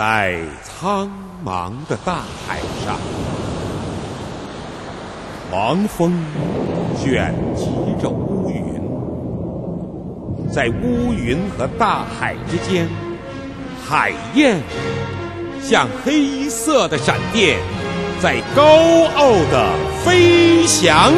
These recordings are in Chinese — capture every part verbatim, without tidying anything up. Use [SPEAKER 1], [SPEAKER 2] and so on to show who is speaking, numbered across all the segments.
[SPEAKER 1] 在苍茫的大海上，狂风卷集着乌云，在乌云和大海之间，海燕像黑色的闪电，在高傲地飞翔。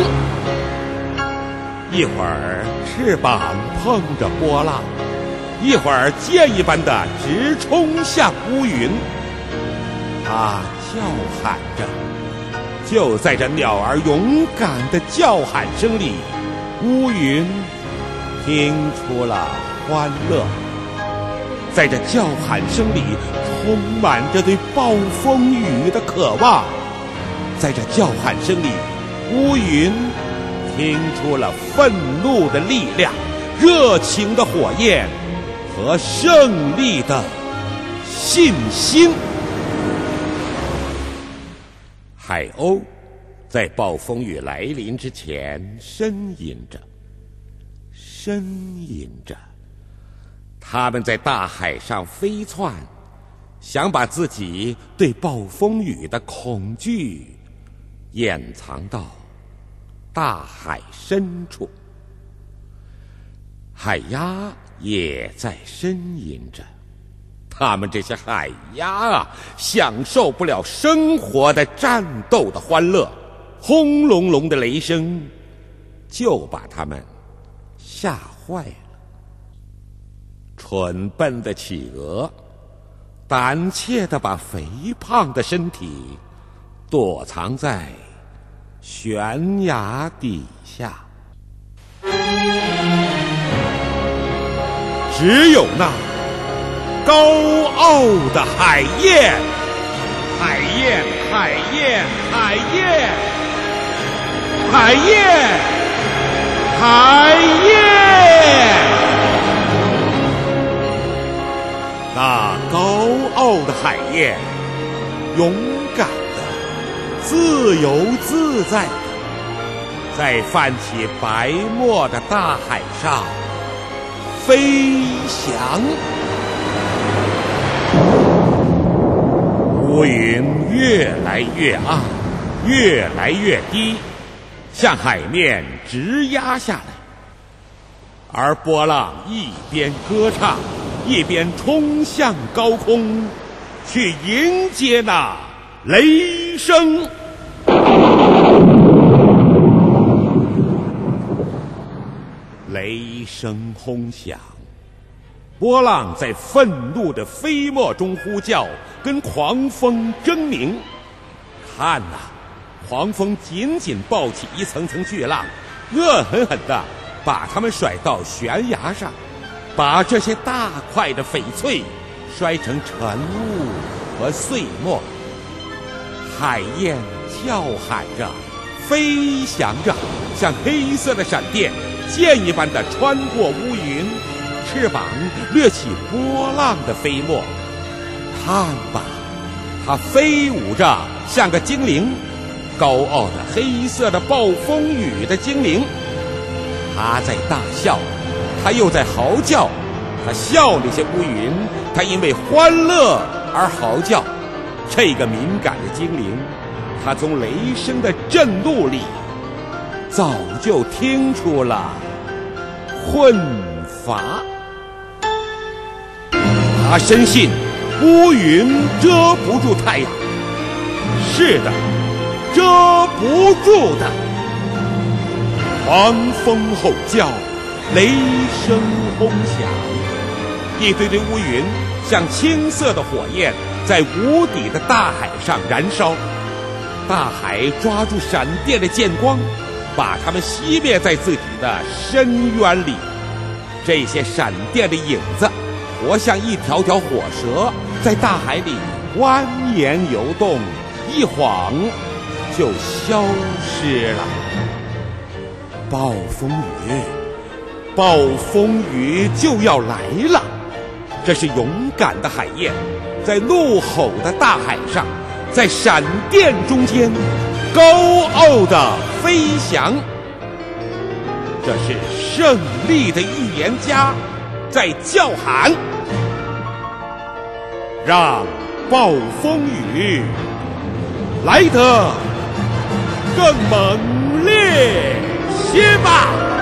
[SPEAKER 1] 一会儿翅膀碰着波浪，一会儿箭一般的直冲向乌云。它叫喊着，就在这鸟儿勇敢的叫喊声里，乌云听出了欢乐。在这叫喊声里，充满着对暴风雨的渴望。在这叫喊声里，乌云听出了愤怒的力量、热情的火焰和胜利的信心。海鸥在暴风雨来临之前呻吟着，呻吟着，它们在大海上飞窜，想把自己对暴风雨的恐惧掩藏到大海深处。海鸭也在呻吟着，它们这些海鸭啊，享受不了生活的战斗的欢乐，轰隆隆的雷声就把它们吓坏了。蠢笨的企鹅胆怯地把肥胖的身体躲藏在悬崖底下。只有那高傲的海燕，海燕，海燕，海燕，海燕，海燕。那高傲的海燕，勇敢的、自由自在的，在泛起白沫的大海上飞翔。乌云越来越暗，越来越低，向海面直压下来。而波浪一边歌唱，一边冲向高空，去迎接那雷声。雷声轰响，波浪在愤怒的飞沫中呼叫，跟狂风争鸣。看哪，狂风紧紧抱起一层层巨浪，恶狠狠地把它们甩到悬崖上，把这些大块的翡翠摔成晨雾和碎末。海燕叫喊着，飞翔着，像黑色的闪电，箭一般地穿过乌云，翅膀掠起波浪的飞沫。看吧，它飞舞着，像个精灵，高傲的黑色的暴风雨的精灵。它在大笑，它又在嚎叫。它笑那些乌云，它因为欢乐而嚎叫。这个敏感的精灵，它从雷声的震怒里早就听出了困乏。他深信乌云遮不住太阳，是的，遮不住的。狂风吼叫，雷声轰响，一堆堆乌云像青色的火焰，在无底的大海上燃烧。大海抓住闪电的剑光，把它们熄灭在自己的深渊里。这些闪电的影子活像一条条火蛇，在大海里蜿蜒游动，一晃就消失了。暴风雨，暴风雨就要来了。这是勇敢的海燕，在怒吼的大海上，在闪电中间高傲地飞翔。这是胜利的预言家在叫喊，让暴风雨来得更猛烈些吧。